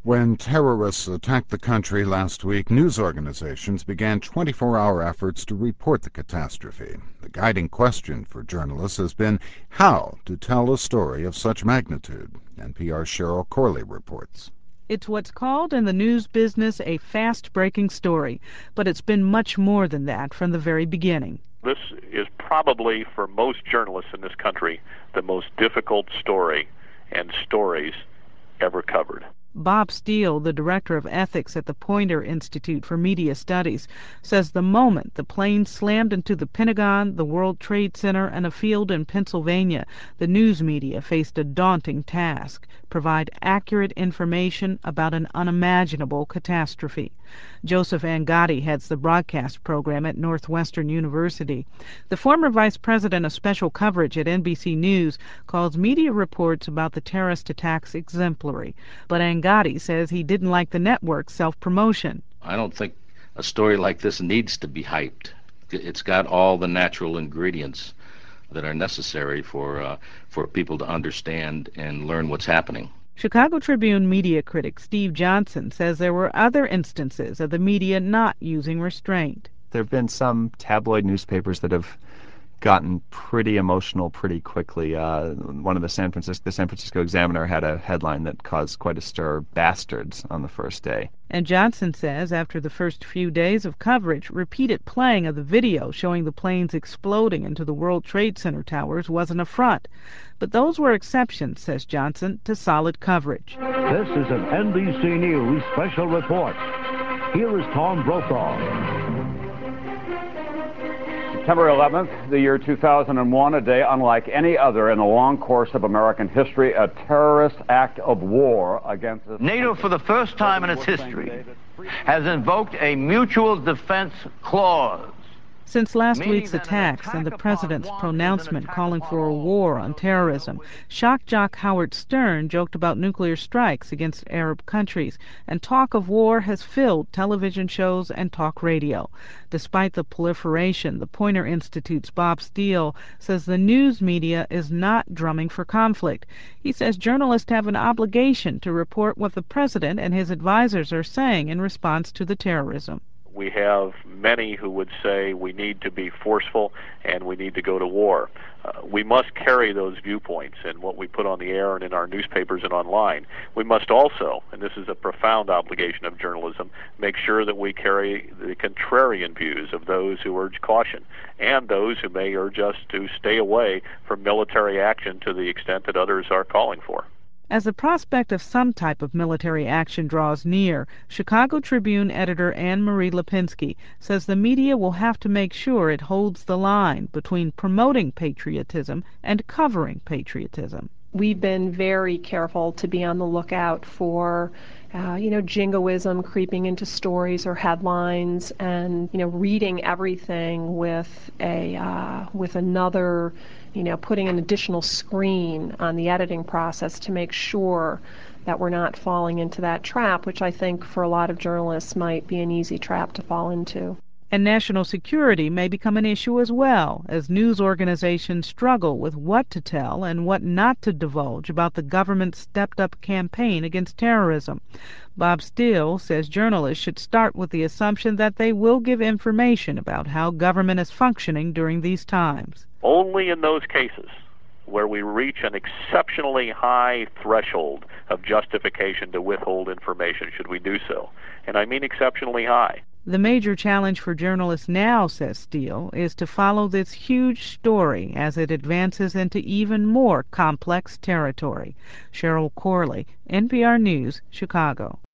When terrorists attacked the country last week, news organizations began 24-hour efforts to report the catastrophe. The guiding question for journalists has been how to tell a story of such magnitude. NPR's Cheryl Corley reports. It's what's called in the news business a fast-breaking story, but it's been much more than that from the very beginning. This is probably, for most journalists in this country, the most difficult story and stories ever covered. Bob Steele, the director of ethics at the Poynter Institute for Media Studies, says the moment the plane slammed into the Pentagon, the World Trade Center, and a field in Pennsylvania, the news media faced a daunting task: provide accurate information about an unimaginable catastrophe. Joseph Angotti heads the broadcast program at Northwestern University. The former vice president of special coverage at NBC News calls media reports about the terrorist attacks exemplary, but Angotti says he didn't like the network's self-promotion. I don't think a story like this needs to be hyped. It's got all the natural ingredients that are necessary for people to understand and learn what's happening. Chicago Tribune media critic Steve Johnson says there were other instances of the media not using restraint. There have been some tabloid newspapers that have gotten pretty emotional pretty quickly. One of the San Francisco Examiner had a headline that caused quite a stir: "Bastards" on the first day. And Johnson says after the first few days of coverage, repeated playing of the video showing the planes exploding into the World Trade Center towers was an affront. But those were exceptions, says Johnson, to solid coverage. This is an NBC News special report. Here is Tom Brokaw. September 11th, the year 2001, a day unlike any other in the long course of American history, a terrorist act of war against... NATO, for the first time in its history, has invoked a mutual defense clause. Since last week's attacks and the president's pronouncement calling for a war on terrorism, shock jock Howard Stern joked about nuclear strikes against Arab countries, and talk of war has filled television shows and talk radio. Despite the proliferation, the Poynter Institute's Bob Steele says the news media is not drumming for conflict. He says journalists have an obligation to report what the president and his advisors are saying in response to the terrorism. We have many who would say we need to be forceful and we need to go to war. We must carry those viewpoints in what we put on the air and in our newspapers and online. We must also, and this is a profound obligation of journalism, make sure that we carry the contrarian views of those who urge caution and those who may urge us to stay away from military action to the extent that others are calling for. As the prospect of some type of military action draws near, Chicago Tribune editor Anne Marie Lipinski says the media will have to make sure it holds the line between promoting patriotism and covering patriotism. We've been very careful to be on the lookout for jingoism creeping into stories or headlines, and reading everything with another, putting an additional screen on the editing process to make sure that we're not falling into that trap, which I think for a lot of journalists might be an easy trap to fall into. And national security may become an issue as well, as news organizations struggle with what to tell and what not to divulge about the government's stepped-up campaign against terrorism. Bob Steele says journalists should start with the assumption that they will give information about how government is functioning during these times. Only in those cases where we reach an exceptionally high threshold of justification to withhold information should we do so. And I mean exceptionally high. The major challenge for journalists now, says Steele, is to follow this huge story as it advances into even more complex territory. Cheryl Corley, NPR News, Chicago.